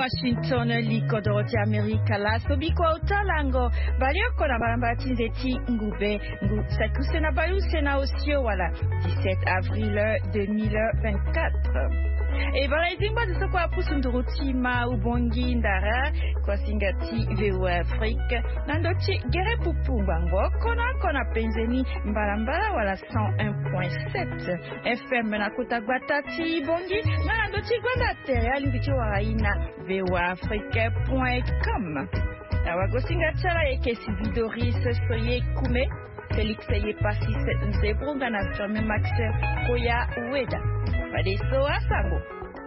Washington likodoroti Amerika la sobiko utalango balioko na baramba tinzeti ngube ngu sakusena bayusena osio wala 17 avril 2024. Et voilà, dis-moi de ce quoi pusunduruti ma ubongi ndara kwa singati VO Afrique nandochi gere pupu bango kona penzeni mbalambala wala 101.7 FM na kutagbatati bongi nandochi gwanda tere alimbichi waraina voafrique.com. Awago singachara ekesi vidoris soye kume Félix Yepasi Nzebrunga na Firme Max Koya Ueda. Padeso asango.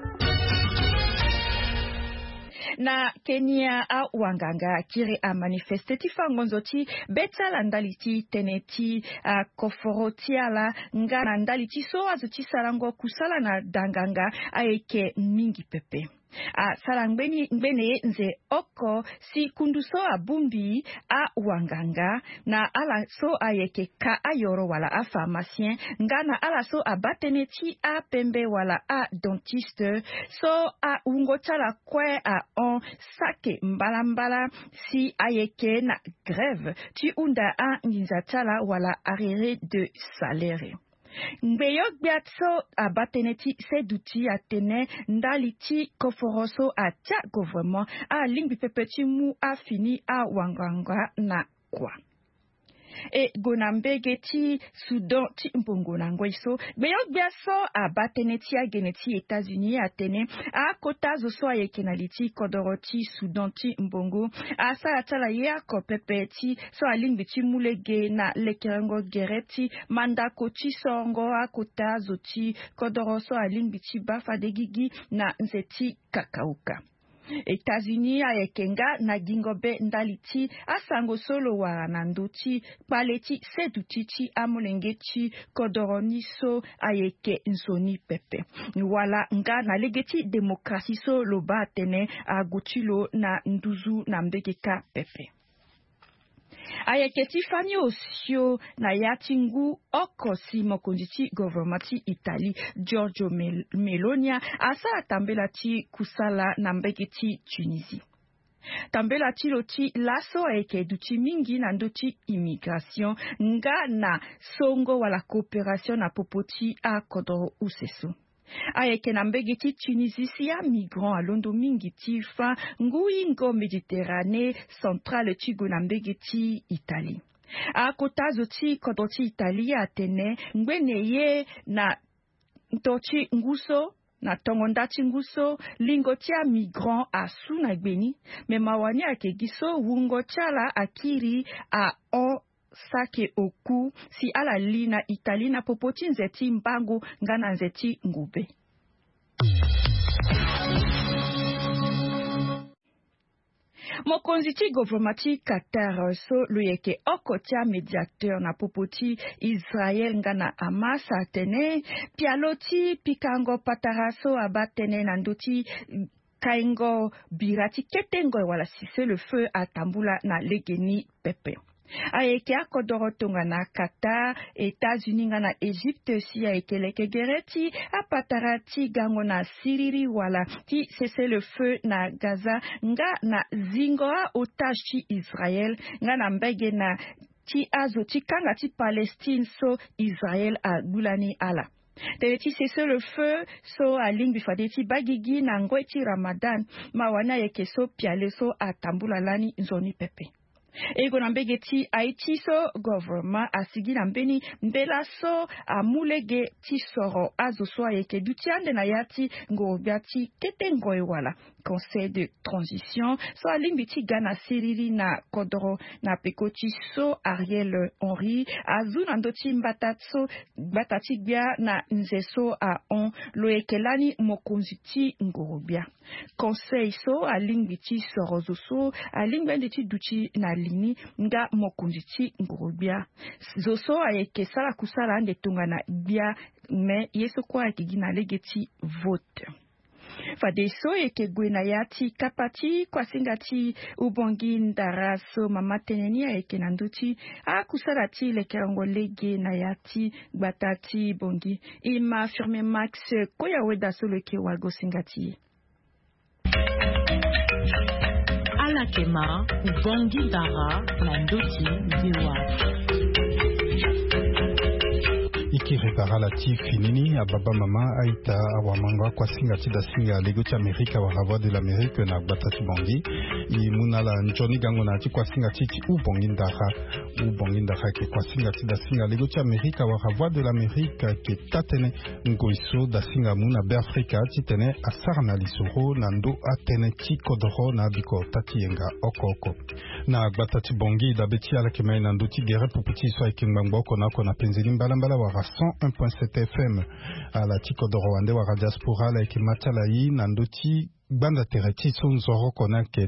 Na Kenya a wanganga kiri a manifeste tifangonzoti beta landaliti teneti a koforoti ala nga landaliti so azuti sarango kusala na danganga aeke mingi pepe. A salangbeni mbene nze oko si kunduso a bumbi a wanganga na ala so ayeke ka ayoro wala a pharmacien nga na ala so a bateneti a pembe wala a dentiste so a ungotala kwe a on sake mbala si ayeke na grève ti unda a nginzatala wala arrêt de salaire. Mbeyok biatso abateneti seduti atene ndaliti koforoso atia gouvernement a lingbi pepeti mu a fini a wanganga na kwa. E gonambege ti Sudan ti mbongo na ngweso beyok biaso abateneti a geneti États-Unis atene a kota zoso ayekenaliti kodoroti Sudan ti mbongo a sa atala ye ko pepeti so alingbi ti mulege na lekerengo gereti mandako ti songo a kota zoti kodoroso alingbi ti bafadegigi na nzeti kakauka. États-Unis ayekenga na gingobe ndaliti asango solo wa nanduti paleti sedutichi amulengechi kodoroniso ayeke nsoni pepe wala nga na legeti demokrasi so loba tene agutilo na nduzu na mbekeka pepe. Ayeketi fani osio na yatingu okosi mokonditi governmenti Italie Giorgio Melonia asa tambelati kusala na mbeketi Tunisie. Tambelati loti laso ayeke duti mingi na ndoti immigration nga na songo wala coopération na popoti a kodoro useso. Ayeke na mbegeti Tunisia migrant alondo mingi tifa nguingo Méditerranée centrale tigo na mbegeti Italie. A kota zoti kodoti Italie atene ngwene ye na ntochi nguso na tongondati nguso lingotia migrant asu na gbeni me mawani akegiso wungochala akiri a o sake oku si ala lina Italie na popoti nzeti mbangu ngana nzeti ngube. Mokonziti governmenti Qatar so luyeke okotia mediateur na popoti Israel ngana Hamas atene pialoti pikango pataraso abatene nanduti kaingo birati ketengo wala cessez le feu atambula na legeni pepe. Ayeke akodorotonga na Qatar, États-Unis na Égypte si ayekeleke gereti apatarati gango na Siriri wala ti cessez le feu na Gaza nga na zingoa otage ti Israel nga na mbege na ti azoti kanga ti Palestine so Israel a gulani ala. Teleti cessez le feu so aling bifadeti bagigi na ngweti Ramadan mawana yeke so piale so atambula lani nzoni pepe. Ego na mbegeti Haiti so government asigi na mbeni mbela so amulege ti soro azo so ayeke dutiande na yati ngobiati kete ngoe wala conseil de transition so alimbi ti gana siriri na kodoro na pekoti so Ariel Henry azu na ndoti batati bia na nzeso a on loekelani mokonzi ti ngorobia conseil so alimbi ti soro zo so alimbi ti duti na lini nga mokonzi ti ngorobia zoso ayeke sala kusala ande tonga na bia me yeso kwa ayeke na legeti vote. Fadeso eke gwena yati kapati kwa singati ubongi ndaraso mama tenenia eke nanduti akusarati lekerango lege na yati batati bongi ima Firme Max Koya Ueda so leke wago singati. ala kema ubongi dara na ndoti biwa ikirepara lati finini ababa mama aita awamanga kwa singa tida singa lego ti Amerika wa Voix de l'Amérique na batati bongi imunala njoni gango na ti kwa singa titi ubongi ndara ke kwa singa tida singa lego ti Amerika wa Voix de l'Amérique ke tatene ngoiso da singa muna be Afrika titene asara na lisoro na ndo atene ti kodoro na biko tati yenga oko na batati bongi da beti ala kemai na ndo ti gere puputi so ikingbango kona penzeli mbala wa 101.7 FM à la Tikodoro Wande wa Diaspora la Ekimatala yi Nandoti Banda Tereti son zoro konake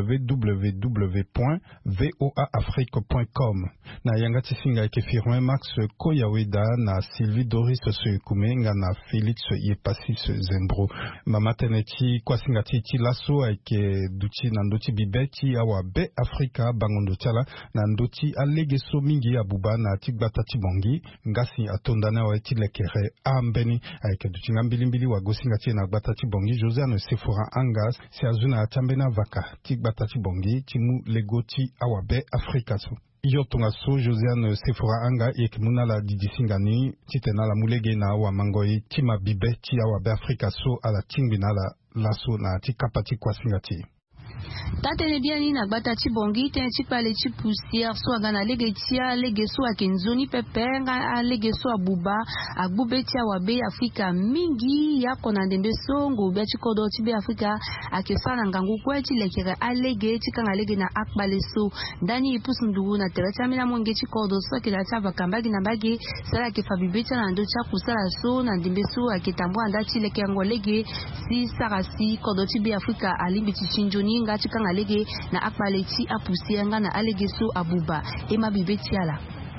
www.voaafrique.com na yangati singa ke firme Max Koyaweda na Sylvie Doris Soekumenga na Felix Yepasis Zembro mama teneti kwa singa ti laso ake duti nandoti bibeti awa be Afrika bangondo tala nandoti alegeso mingi abuba na tigbata tibongi ngasi atondana wa etilekere ambeni ake duti ngambilimbili wa gosinga ti na gbata tibongi Josiane Sephora angas si azuna atambena vaka tigbata tibongi timu legoti awabe Afrika so yotonga so Josiane Sephora anga ekmuna la didisingani titena la mulege na wa mangoi tima bibe ti awabe Afrika so ala tingbina la laso na tikapati kwa singati tatene biani na gbata ti bongi tene ti kpale ti poussière so aga na lege tia lege so ayeke nzoni pepe nga alege so abuba agbube ti awabe Afrika mingi ya kona ndembe so ngu bia ti kodo ti be Afrika ayeke sara na ngangu kue ti lekere alege ti kanga lege na akpale so ndani e pusu ndugu na tere ti amena monge ti kodo so ayeke na ti avaka mbage na mbage sara ayeke fa bibe ti ala ndo ti akusala so na ndembe so ayeke tambu anda ti lekere ngo lege si sara si kodo ti be Afrika alimbi ti ti nzoni nga ti kanga lege na akpale ti apusi nga na alege so abuba ema bibe ti ala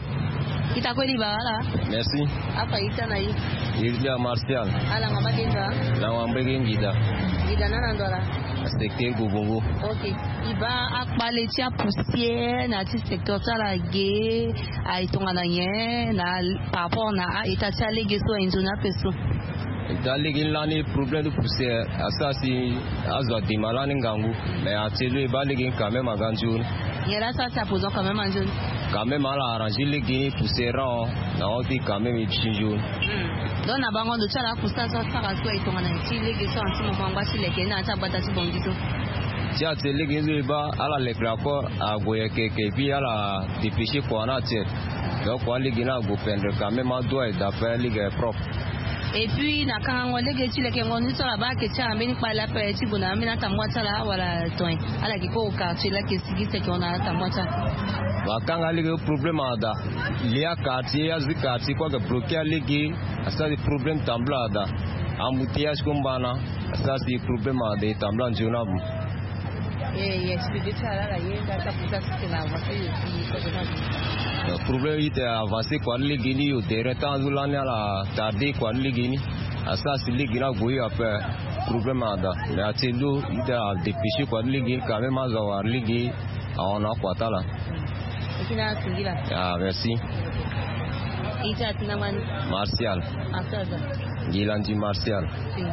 ita kweli bala merci apa ita na yi Ildia Martial ala ngama genza la wambege ngida nana ndola secteur Gobongo okay iba akpale ti apusi na ti secteur tala ge aitonga na nye na par rapport na ita ti alege so enzona peso dalegi lani problème de poussière asasi azwa dimalani ngangu mais atelu balegi quand même aganjun yera ça posant quand même anjun quand même ala arranger les guinées poussière na oti quand même chinjun donc na bango ndo chala kusa so saka so itonga na ti legi so anti mo bangwa ti leke na ta bata ti bongiso ti atelegi nzo ba ala le rapport agoye keke puis ala dépêcher quoi na tête donc quoi legi na go pendre quand même doit d'après les propre. Et puis na kango lege ti leke ngoni so la ba ke ti ambeni kpala pe ti bona mina tamwa tala wala toin ala ki ko quartier la ke sigise ki ona tamwa tala ba kanga lege problème ada lia quartier ya zi quartier ko ga bloquer lege asa di problème tamblada embouteillage kombana asa di problème ada tambla njona bu expliquer ça la yenda ta puta c'est la voiture qui le problème il est avancé quoi les guinées au derrière tant de l'année la tardé quoi les guinées à ça c'est les guinées goyi après problème ada mais à telo il a dépêché quoi les guinées quand même à avoir les guinées on a quoi là ah merci ita tinaman Martial asaza Gilandi Martial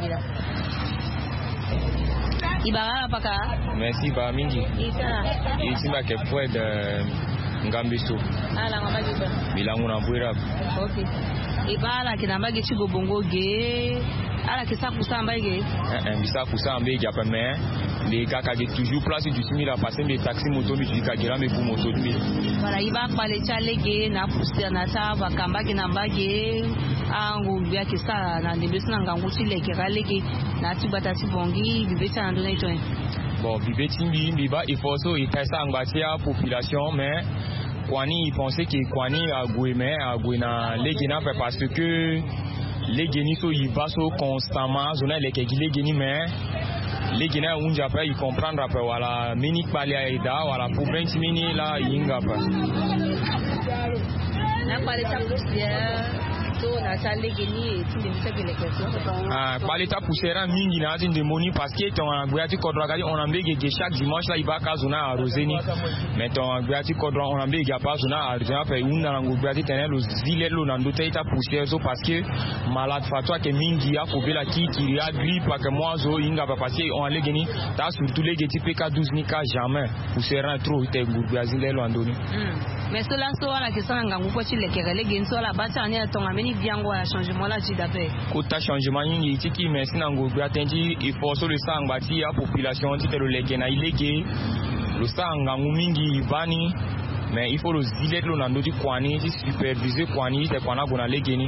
ibara paka merci ba mingi ita ma ke foi de ngambiso ala ngamajiba bilangu na bwira okay ibara kinambage chigo bongo ge ala kisa kusamba ge bisa kusamba ge apa mais les kaka de toujours place du simi la passer des taxi moto mi ka gira me pour moto mi voilà iba pale chale ge na pusia na ta bakamba ge nambage angu bia kisa na ndebesi na ngangu chile ke galege na tibata tibongi bibeta ndo na itoe bon bibeti mbiba il faut so itaisa ngbatia population mais kwani il pensait que kwani agoué na legena parce que les génies so il va so constamment zona les génies mais les génies unja après il comprendre après voilà mini palia ida voilà pour 20 mini là yinga pas na pale ta poussière so na ça legeni et tout de ça que les questions par l'état poussière mingi na tin de moni parce que ton gbeati kodra kali on ambege chaque dimanche là ibaka zona aroseni mais ton gbeati kodra on ambege pas zona aroseni fait une na gbeati tenel los zile lo na ndota ita poussière so parce que malade fatwa que mingi a couper la qui a grippe parce que moi zo inga pas passer on legeni ta surtout les geti PK12 ni ka jamais poussière trop te gbeati le lo andoni mais cela soit la question ngangu ko ci lekere legeni so la bata ni ton ameni biango ya changement là ji d'après kota changement ni tiki mais sinango gbeati il faut so le sang bati ya population ti le legena ilege le sang ngangu mingi bani mais il faut le zilet lo na ndoti kwani ti superviser kwani te kwana gona legeni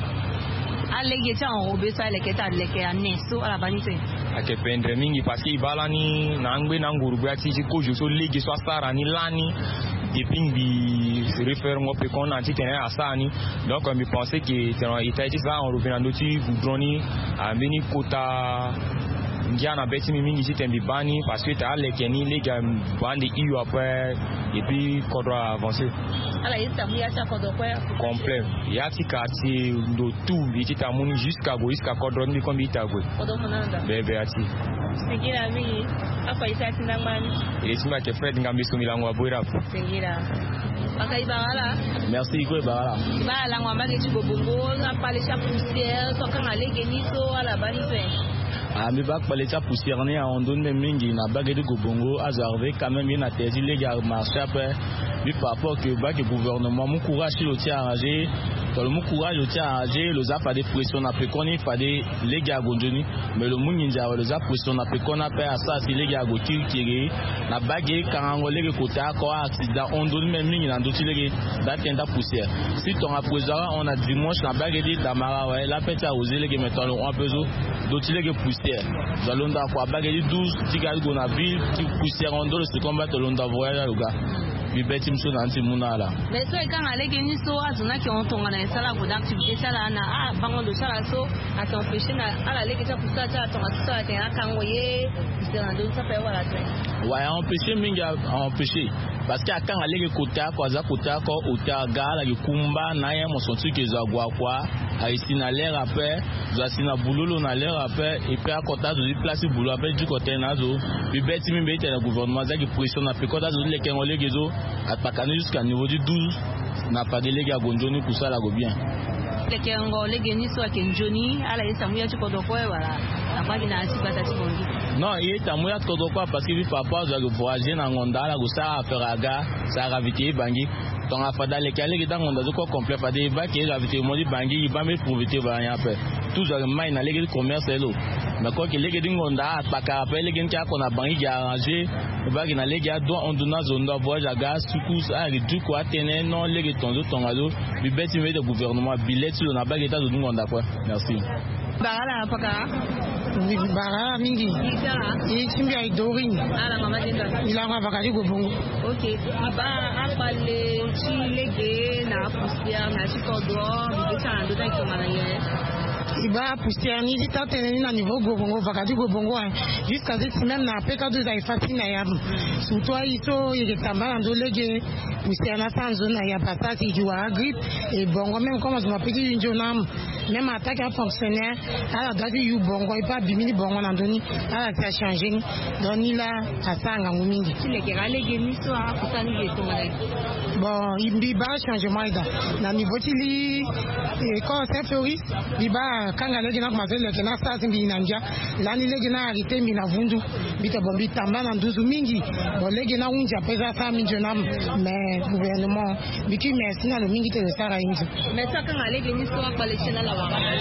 alege cha enrobé ça leketa leke ya neso ala bani te ake pendre mingi parce que ibala ni nangbe nanguru gbeati ti ko jo so lege so sara ni lani depuis bi se réfère moi pe qu'on a dit tenir à ça ni donc on me pensait que il t'a dit ça on revient dans notre goudroni à mini kota ndiana beti mingi ci tembi bani parce que t'as les keni les gars bandi eu après et puis kodra avancer ala yita mu ya cha kodra complet ya ti quartier do tout viti ta muni jusqu'à kodra ni comme ita go kodra monanda bebe ati sigira mi apa ita tindamani ile sima ke Fred ngambi somilango aboira sigira Bakai Barala. Merci Iko Barala. Bala ngwamba ke chibobongo na pale cha poussière so kan alegeni so ala bani fe. Mi bak pale cha poussière ni on donne mingi na bagé de gobongo azarvé quand même une attesi les gars marché après lui par rapport que bak gouvernement mon courage le tient arrangé dans le mon courage le tient arrangé le zap a des pression na pe koni fa des les gars gondoni mais le moun ninja le zap pression na pe kona pe ça si les gars go tiri na bagé quand on les côté ko accident on donne même mingi na ndoti les datenda poussière si ton après on a dimanche na bagé de Tamara ouais la pète à oser les gars maintenant on peut doti les poussière zalonda kwa bagé 12 tigal go na ville ti poussière on doit se combattre londa voyage le gars bibeti msona anti munala mais so quand alegeni so azuna ki on tonga na sala ko d'activité sala na bango de sala so a t'empêcher na ala leke ta poussa ta tonga so a tena kangoye c'est dans deux ça fait voilà ouais empêcher minga empêcher parce que quand alege kota kwa za kota ko utaga la kumba na ye mo sonti ke za gwa kwa a ici na l'air après za sina bulolo na l'air après et puis à kota de place boulot après du côté nazo bibeti mbete le gouvernement za ki pression na pe kota de leke ngolege zo atpakani jusqu'à niveau du 12 n'a pas délégué à Gondoni pour ça là go bien le kengo le geni so kenjoni ala yesa muya chikodoko wala abagi na asibata tibongi non il est amuya kodoko parce que papa za voyager na ngonda la go ça aferaga ça raviter bangi ton afada le kale ki dangonda ko complet fa de ba ki raviter modi bangi ba me profiter ba ya pe tout ça mai na le commerce elo mais quoi que le ngonda atpaka après le gen ki akona bangi ya arranger ba ki na le ga do on dona zonda voyage ga sukus a du ko atene non le tonzo tongalo bi beti me de gouvernement billet sur na ba ki ta zo ngonda quoi merci Barala paka Barala mingi i chimbi ay dorin ala mama dinda ila ngwa bakari go bongo okay ba apale chi lege na poussière na chikodro bi ta ndo ta komala ye iba poussière ni ta teneni na niveau go bongo bakari go bongo jusqu'à cette semaine na peka deux ay fatina ya surtout ay to yeke tamba ndo lege poussière na tanzo na ya patati jua grippe et bongo même comme je m'appelle une jonam même attaque à fonctionnaire ala dadi yu bongo ipa bimini bongo na ndoni ala ta changer doni la asanga ngumingi leke lege ni so a kutani ke tomala bon imbi ba changement ida na niveau tili quand c'est fleuri biba kanga lege na kuma lege na sa simbi nanja lani lege na arite mi na vundu bita bombi tamba na nduzu mingi bon lege na unja pesa sa minjo na mais gouvernement biki merci na lo mingi te sara inji mais ça kanga lege ni so a collection la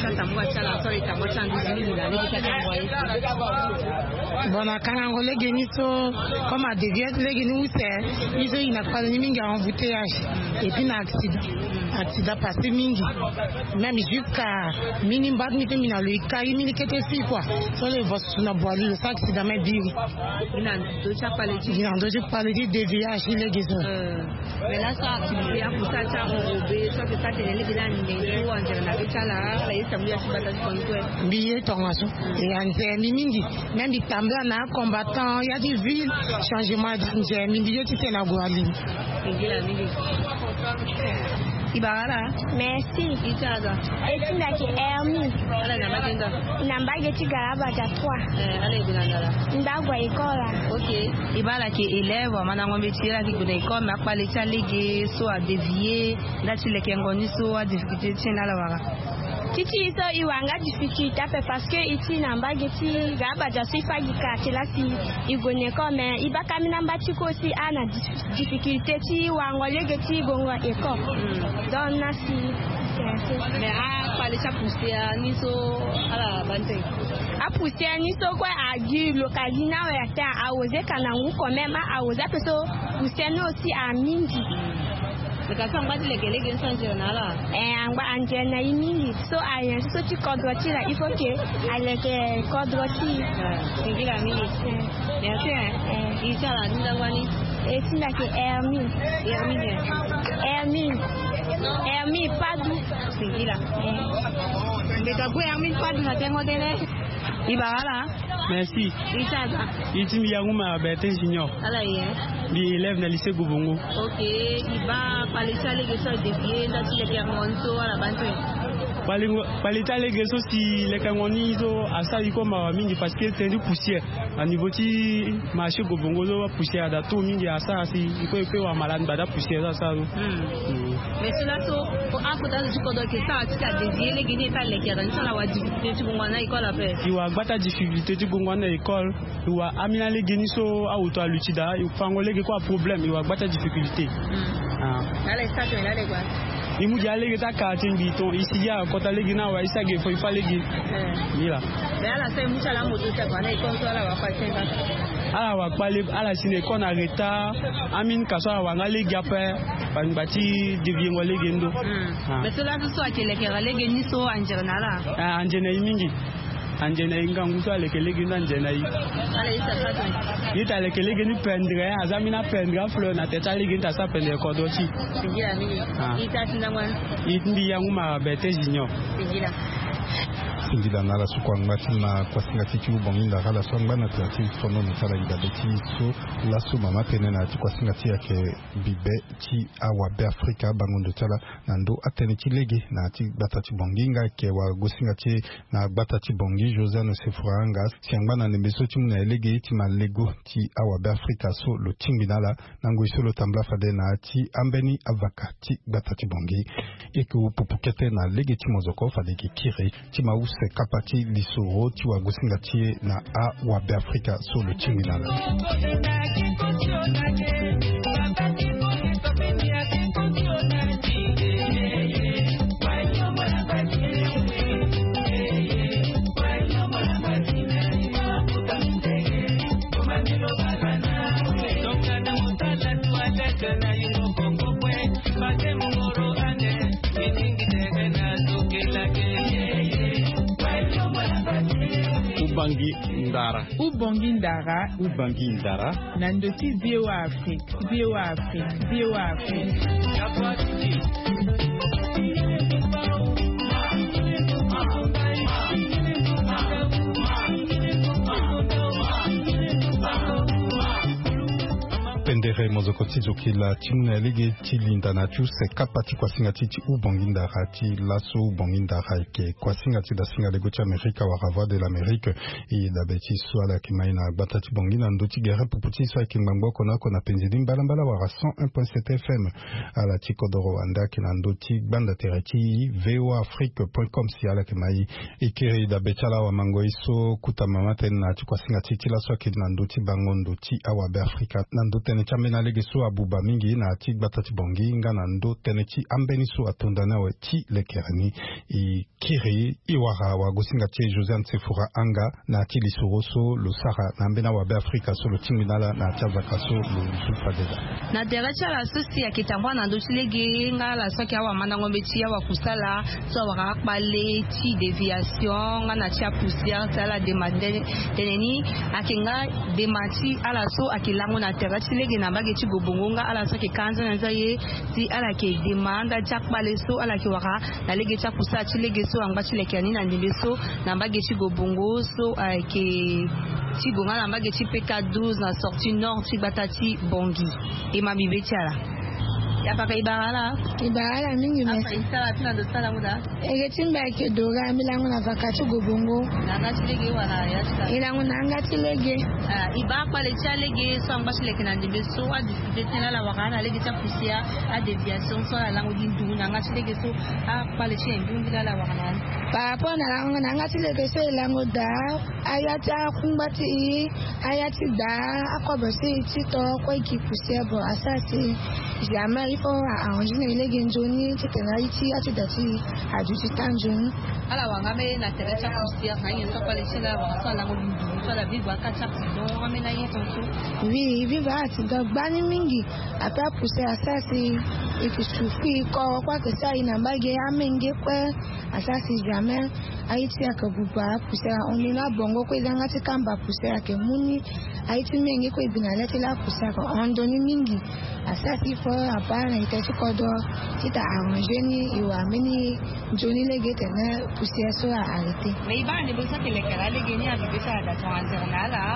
bona kanango lege ni so comme à deviette lege ni use iso ina kwa ni mingi en embouteillage et puis na accident passé mingi même jusqu'à minimum bad mi temina le kai mini kete si quoi so le vos na boali le accident mais biri ina do cha parler de déviage lege so mais là ça activité a pour ça ça enrobé ça que ça tenait les bilans ni ou en général la yesa muya sibata konko biye tongaso et anzemi mingi même bitamba na combattant ya di ville changement d'anzemi biye titena boali ngila mingi Ibara. Merci. Ichaza. Etina ki Ermi. Ala na magenda. Namba geti garaba ja 3. Ale gunangala. Ndagwa ikola. OK. Ibara ki élève mana ngombe tira ki guna école ma pale cha lege so a dévier ndati leke ngoni so a difficulté tena la wara. Titi iso iwanga difficulté parce que iti namba geti garaba ja sifa gika kelasi igone comme ibaka minamba tiko si ana difficulté ti wangole geti gongo école. Donc nasi mais a pale cha pousser niso ala bante. A pousser niso kwa agi lokazina wa ta aoze kanangu quand même aoze peso pousser no aussi a mingi. Because ngati lekeleke nsanje nala angba anjena imingi so ayen so ti kodroti la il faut que aleke kodroti ngila mingi merci inshallah ndangwani etina ke Ermi padu ngila mbeka kwa Ermi padu na tengo dele ibala merci inshallah itimi yangu ma bete junior ala ye di élève na lycée Gobongo. OK, iba palisa les gens déviés dans les permonto à la banque. Palita les gens si les cangoni zo asa iko ma mingi parce que c'est du poussière à niveau ti marché Gobongo zo poussière da tout mingi asa si iko wa malade bada poussière ça. Mais cela to pour akoda du kodo que ça ti a dévié les guinées pas les kéran ça la wa difficulté tu ngwana école après. Iwa bata difficulté tu ngwana école iwa amina les guinées so auto alutida ifangole quoi problème il va battre difficulté allez ça tu là les gars il m'a dit aller ta carte biton ici ya quand aller gina wa isa ge faut fallait gi mira mais ala c'est mucha la moto ça quoi na ikontro la wa pas ala wa pale ala sine kona reta amin kaso wa ngale gape bati devie ngole gendo mais cela so akele ke ngale geni so anjena la anjena mingi anjena inga nguso alekelege na anjena yi ala isa pato yita alekelege ni pendre azamina pendre fleur na teta lege nta sa pendre kodochi ngira mingi ita tinamwa itindi yangu ma bete junior ngira Sindila na la sukwanga tina kwa singati chibu bonginda gala swanga na tiati fono mutala idabeti so la su mama pene na kwa singati yake bibe chi awa be Afrika bangondo tala na ndo atene chilege na ati batati bonginga ke wa gosingati na batati bongi Josiane Sefuranga siangba na nembeso chimu na elege iti malego ti awa be Afrika so lo tingbinala nango iso lo tambla fade na ati ambeni avaka ti batati bongi eke upupukete na lege ti mozoko fade ki kire ti maus kapati lisoro ti wa gosingati na a wa be Afrika so lo tingbinala Ubangi Ndara Nandoti VOA Afrique pendere mozokoti zokila timuna lege tilinda na tu se kapati kwa singati ti ubonginda rati laso ubonginda ke kwa singati da singa lego ti Amerika wa rava de l'Amérique e da beti swala kimaina batati bongina ndoti gere puputi so kimbango kona penzidi mbala wa 101.7 FM ala ti kodoro anda kina ndoti banda tereti voafrique.com si ala kimai ikiri da betala wa mango iso kuta mamata na ti kwa singati ti laso kina ndoti bangondo ti awa be Afrika na ndoti tene chamena lege so abuba mingi na ati batati bongi nga na ndo tene chi ambeni so atondana we ti lekerani i kiri iwara wa gosinga ti Josiane Sefura anga na ati lisoroso lo sara na mbena wa be Afrika so lo tinginala na ati azaka so lo sulfadeda na derecha la sosi ya kitambwa na ndo ti lege nga la soki awa manda ngombe ti ya wa kusala so waka akpale ti déviation nga na ti apoussière tala demande teneni akenga demati ala so akilango na derecha lege na bage ti Gobongo nga ala so ke kanza na zaye ti ala ke demanda jakpale so ala ke waka na lege ti apusa ti lege so angba ti lekani na ndembe so na bage ti Gobongo so ke ti gonga na bage ti PK12 na sortie nord ti batati bongi e mabibe ti ala Ya paka ibara mingi mesi. Isala tuna do sala muda. Egetimba ke dora milango na vakati gobongo. Nanga chilege wala ya chita. Ilango nanga chilege. Iba kwa le chilege so amba chileke na ndebe so a difficulté na la wakana lege cha poussière a déviation so la lango dindu nanga chilege so a kwa le chien ndungi la wakana. Par rapport na lango nanga chilege so ilango da ayata kumbati ayati da akobose chito kwa iki poussière bo asasi. Jamais il faut arranger les genjoni tena iti ati dati ajuti tanjoni ala wangame na terecha poussière na yento kwa le chela wa so la ngodi so la biba kacha don ngame na yento so oui viva ati do bani mingi apa poussière asasi ikisufi kwa kesa ina mbage amenge kwa asasi jamais aiti akabuba poussière onina bongo kwa izanga tikamba poussière ke muni aiti mengi kwa ibinalete la poussière ondoni mingi asasi fo apana itachi kodo kita arranger ni iwamini joni lege tena poussière so a arrêté mais iba ne bosa ke le kala lege ni abi besa da to internala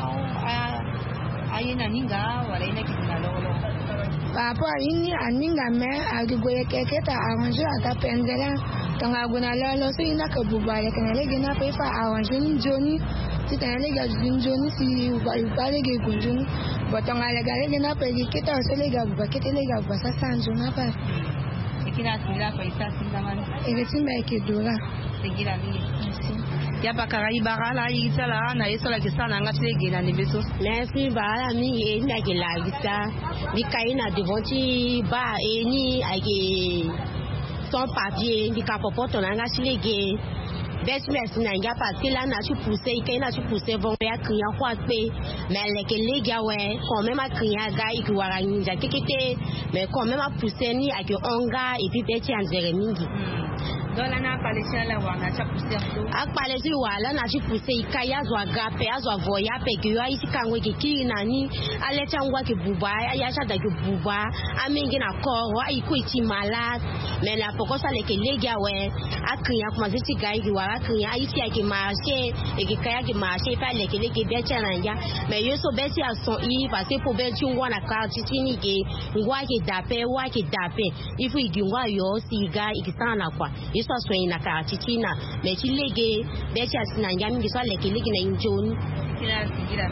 ayena ninga wala ina kidina lolo papa ini aninga me agigoye keke ta arranger ata pendela tanga guna lolo so ina ka bubale kana lege na pe fa arranger ni joni kita lege joni si ubale ge gunjuni botanga lege na pe kita so lege bubakete lege basa sanjo na pa ikina sila kwa isa sindaman egetimba ekedora segira ni ya bakara ibara itala na yesola kisana ngati gena ni beso merci bara mi ina ke la visa bikaina devonti ba eni age son papier bikapopoto na ngati lege best na nga parce que là na tu pousser ikaina tu pousser bon ya kriya kwa pe mais leke lega we quand même a kriya ga ikiwara ninja kekete mais quand même a pousser ni ake onga et puis beti anzere mingi dola na palesha la wana cha pousser to akpalesi wala na chi pousser ikaya zo agape azo voya pe ki yo isi kangwe ki kinani alecha ngwa ki buba ya cha da ki buba amingi na koro aiko iti malade mais la pokosa leke lega we akriya kuma ziti ga iki wara kriya iti ake marché e ki kaya ki marché pa leke leke becha nanja mais yo so beti a son i parce que pour beti ngwa na karti tini ke ngwa ki dape wa ki dape ifu igingwa yo siga ikisana kwa so swing na ka chichina me chilege becha sinanja mingi so leke leke na injoni kila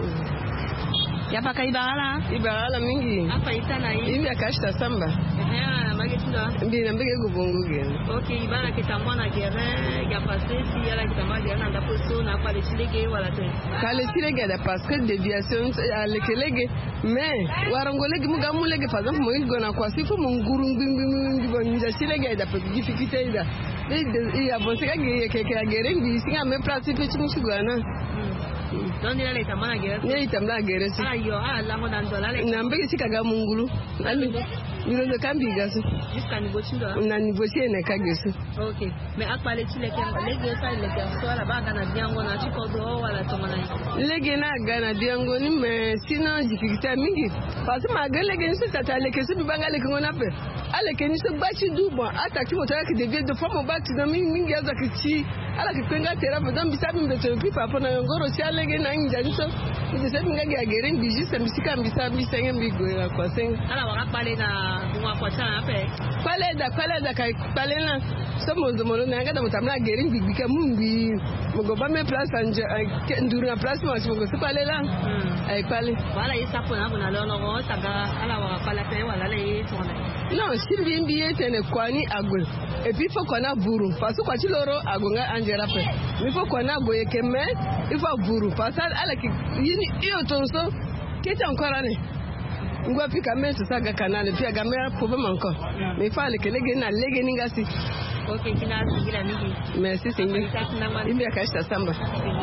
ya paka ibara mingi hapa itana hii hivi akashita samba magetunda mbina mbege gubongo gene okay ibara kitambona gere ya pasesi yala kitambona gere na poso na pale chilege wala te kale chilege da parce que déviation alekelege mais warongolege mugamulege par exemple mo ngona kwa sifu munguru ngwingwingi bonja chilege da difficulté ida il avance keke agere ngi singa me principe chimushigwana don ni le tamana gere ni tamana gere si ayo la mo dan dola le na mbege sikaga mungulu ali Nilo kambi gaso. Jusqu'à niveau chindo. On a négocié na kageso. OK. Mais akpale chile ke lege sa le ke so la ba gana diango na chikodo wala tomana. Lege na gana diango ni mais sinon difficulté mingi. Parce que ma gele ke nso tata le ke so bi banga le ke ngona pe. Ale ke nso bachi dubo ata ki motaka ki devient de forme bati na mingi aza kichi. Ala ki kwenga terape donc bisabi mbeto pi papa na ngoro si alege na nja nso. Ndi se binga ga gere mbiji se mbisika mbisabi senge mbigo ya kwa senge. Ala wakapale na bunga kwa chana pe. Kwale da kai kwale na so mozomoro na ngada mutamla gere mbibika mumbi. Mogo ba me place anje nduru na place mo so so kwale la. Ai kwale. Wala yesa pona bona lo no saga ala wakapala pe wala le tona. Non, si mbi etene kwani agwe. Et puis faut qu'on a buru parce que quand loro agonga angela pe. Il faut qu'on a goye keme, il faut buru parce que ala ki iyo tonso kete encore ane. Ngwa pika meso saga kanale pia gamera problème encore. Mais il faut aller que lege na lege ningasi. OK, kina sigira mingi. Merci singi. Ibi akashita samba.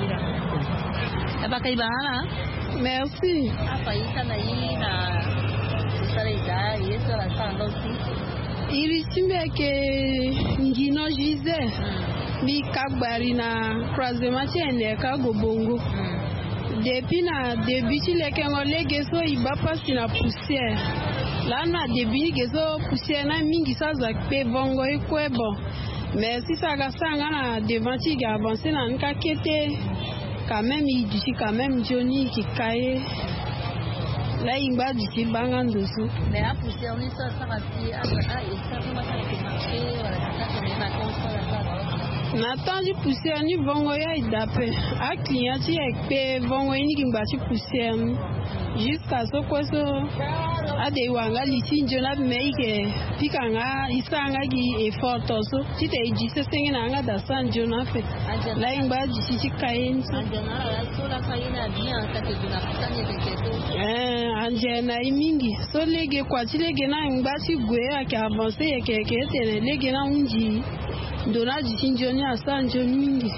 Abaka ibana. Merci. Apa itana hii na sarida yeso la sanda aussi. Il simbe ke ngino jize bi kagbari na croisement ene ka gobongo. Depuis na début le kengo lege so iba pasi na poussière. Là na début gezo poussière na mingi sa zakpe bongo ikwebo. Mais si ça ga sanga na devant ti ga avancer na nka kete quand même il dit quand même Johnny qui caille. la ingba d'ici bangandoso. Mais la poussière ni ça rasti et ça comment ça a marché voilà ça c'est ma console ça. Natanji poussière ni bongo ya idape. A client ti ekpe bongo ni kimba ti poussière ni. Jusqu'à ce que so ade wanga liti njona meike pikanga isanga gi effort so ti te ji se senga nga da san njona fe. La ingba d'ici ti kayen. Njona la so la kayena bien ça que de la putanie de keto. Anjena imingi so lege kwa ti lege na ingba ti gwe a ki avancer e ke te lege na unji. Dona d'ici njoni a san njoni mingi.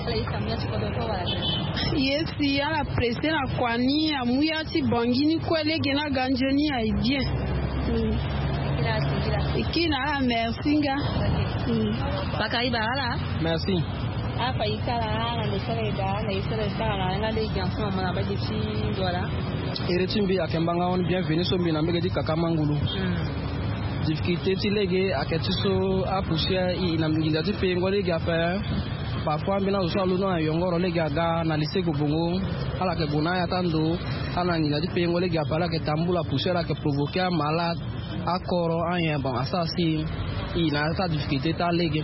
Yesi ala presse na kwani amuya ti bangini kwelege na ganjoni a bien. Ikina merci nga. Bakai bala. Merci. Apa ikala na lesereda na isereda na le janson na ba d'ici dola. Eretimbi akembanga on bienvenue so mbina mbege di kakamangulu. Difficulté ti lege aketiso a poussière ina mginda ti pengo lege apa parfois mbina uso aluno ayongoro lege aga na lycée Gobongo ala ke guna ya tando ana nginda ti pengo lege apa la ke tambula poussière ke provoquer malade akoro ayen bon asasi ina ta difficulté ta lege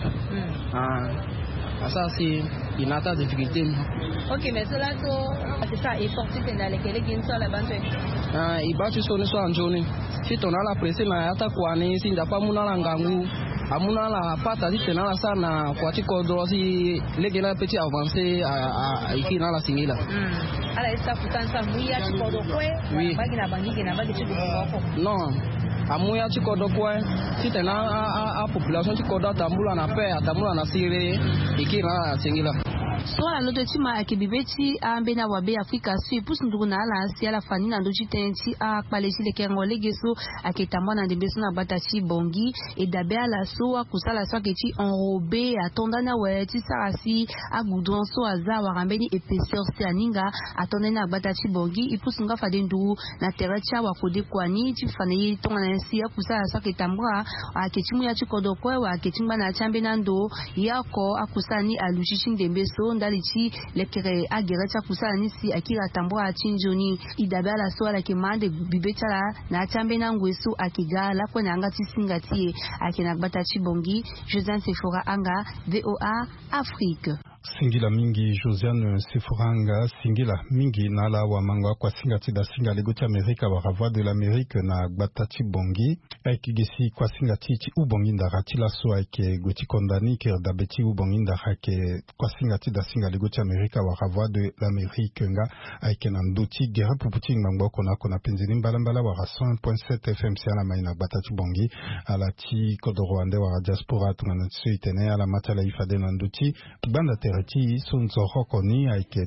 asasi ina ta difficulté. OK mais cela c'est ça est forti dans les lege nso la bantu ibatu so ni so anjoni tona la presse na hata kwani si ndapa muna la ngangu amuna la pata si tena la sana kwa tiko drosi lege na petit avancer a ikina la singila ala esa kutansa muya tiko do kwe bagi na bangi na bagi tiko ngoko non amuya tiko do kwe si tena a population tiko do tambula na pe tambula na sire ikina la singila. Soit l'autre tima akibibeti ambena wabe Afrika sui pousse nduna la si ala fani na ndochi tenti a palesi le kerngole geso aketamba na debeso na batati bongi et dabe ala so akusala so keti enrobé atonda na weti sarasi a goudron so aza warambeni épaisseur se aninga atonda na batati bongi ipousse nga fade ndu na terecha wakode kwani ti fane tonga na si akusala so ketambra aketimu ya chikodokwe wa aketimba na chambe na ndo yako akusani alushishin dembeso ndalichi lekere agerecha kusala nisi akira tambwa achinjoni idabala so ala kemande bibetala na chambe na ngweso akigala kwa nanga tisingatie akina bata chibongi Josiane Sephora anga VOA Afrique. Singila mingi Josiane Sephoranga singila mingi nala wa mangwa kwa singati da singa legoti Amerika wa Voix de l'Amérique na Batati Bongi aikigesi kwa singati ti ubongi ndara tila so aike goti kondani ke dabeti ubongi ndara ke kwa singati da singa legoti Amerika wa Voix de l'Amérique nga aike na ndoti gera puputi ngangwa kona penzini mbala wa 100.7 FM ala maina Batati Bongi ala ti kodorwande wa diaspora tungana tso itene ala matala ifade na ndoti banda tereti sonzo hokoni aike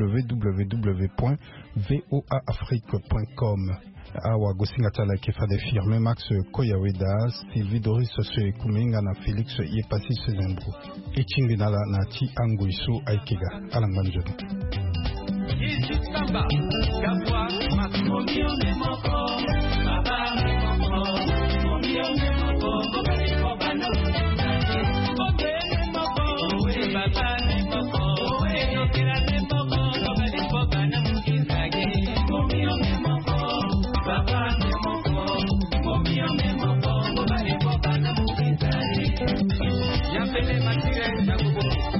www.voaafrique.com awa gosinga tala ke fade firme Max Koyaweda Sylvie Doris se kumenga na Félix Yepasi Sezembro echingi nala na ti anguiso aikega alanganjo Yapele matire na kubo